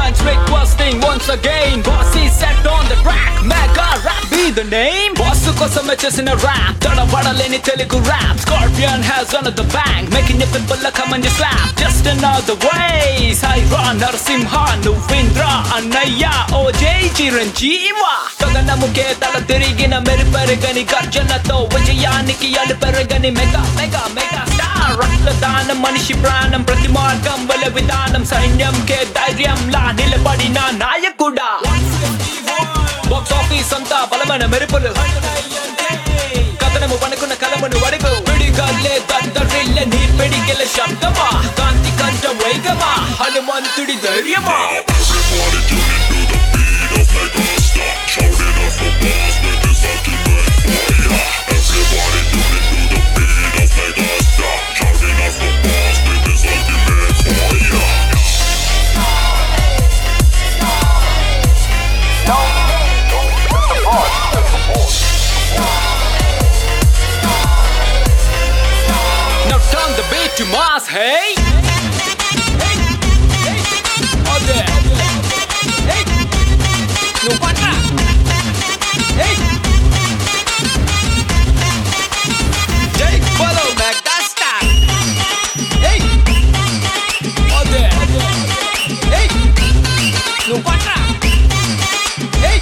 fans requesting once again. Boss is set on the track. Mega rap be the name. Boss kosame chesina rap. Tadavadaleni Telugu rap. Scorpion has another bang, making it people come and just slap. Just another way. Saira Narasimha Nuvindra Annaya OJ Chiranjeeva. Gaganamuke tala tirigina meriperigani garjanato vijayaniki aliperigani mega star. Ratladana manishi pranam prati margam vala vidanam sainyam ke dhairyam la nilabadina nayakuda. Box office anta balamana meripulu kadanamu panukuna kalamanu vadigu vidigalle daddarilla nee pedigele shabdama kanti kanta veigama hanumantudi dhairyama. Everybody tuning to the beat of Megastar, shouting out for boss with this ultimate fire. Everybody tuning to the beat of Megastar, shouting out for boss with this ultimate fire. Now turn the beat to mass, hey. Oh there. Hey. No wonder. Hey. Take follow Megastar. Hey. Oh there. Hey. No wonder. Hey.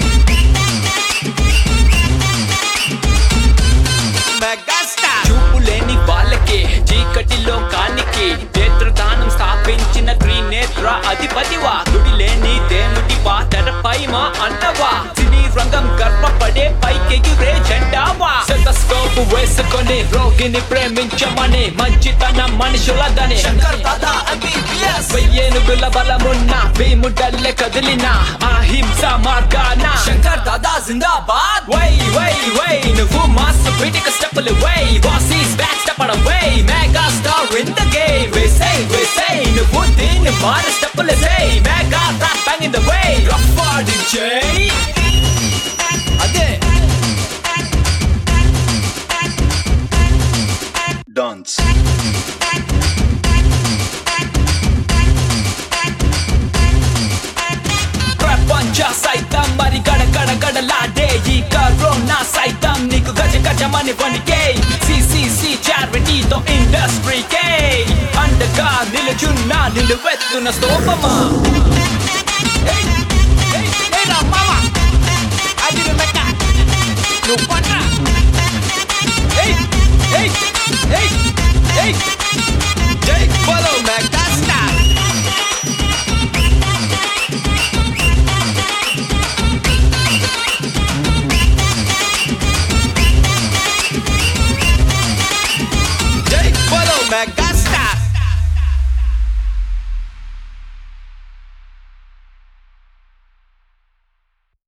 Megastar. చూపులేని వాళ్ళకి చీకటిలో కానికి నేత్రదానం స్థాపించిన త్రినేత్ర అధిపతివా. గుడి లేని దేవుడివా, తెరపై మా అన్నవా. సినీ రంగం గర్వపడే పైకెగిరే జెండావా. సెటస్కోప్ వేసుకొని రోగిని ప్రేమించమని మంచితనం మనుషులదని శంకర్ దాదా MBBS. వెయ్యేనుగుల బలమున్న భీముడల్లె కదిలిన అహింస మార్గాన శంకర్ దాదా జిందాబాద్. వై నువ్వు మాస్ పీటిక స్టెప్పులు వై. Boss is back, step on away. Mega star in the game. We say నువ్వు దీన్ని మారి స్టెప్పులు say. Mega rap bang in the way. Rock for DJ. అదే dance. ప్రపంచ సైతం మరి గడలాడే ఈ కరోనా సైతం నీకు గజమని వణికే. సిసిసి చారిటీతో ఇండస్ట్రీకే అండగా నిలుచున్నా నిలువెత్తున స్తోపమా. Hey, hey, hey, no, mama. I didn't make that. No wonder.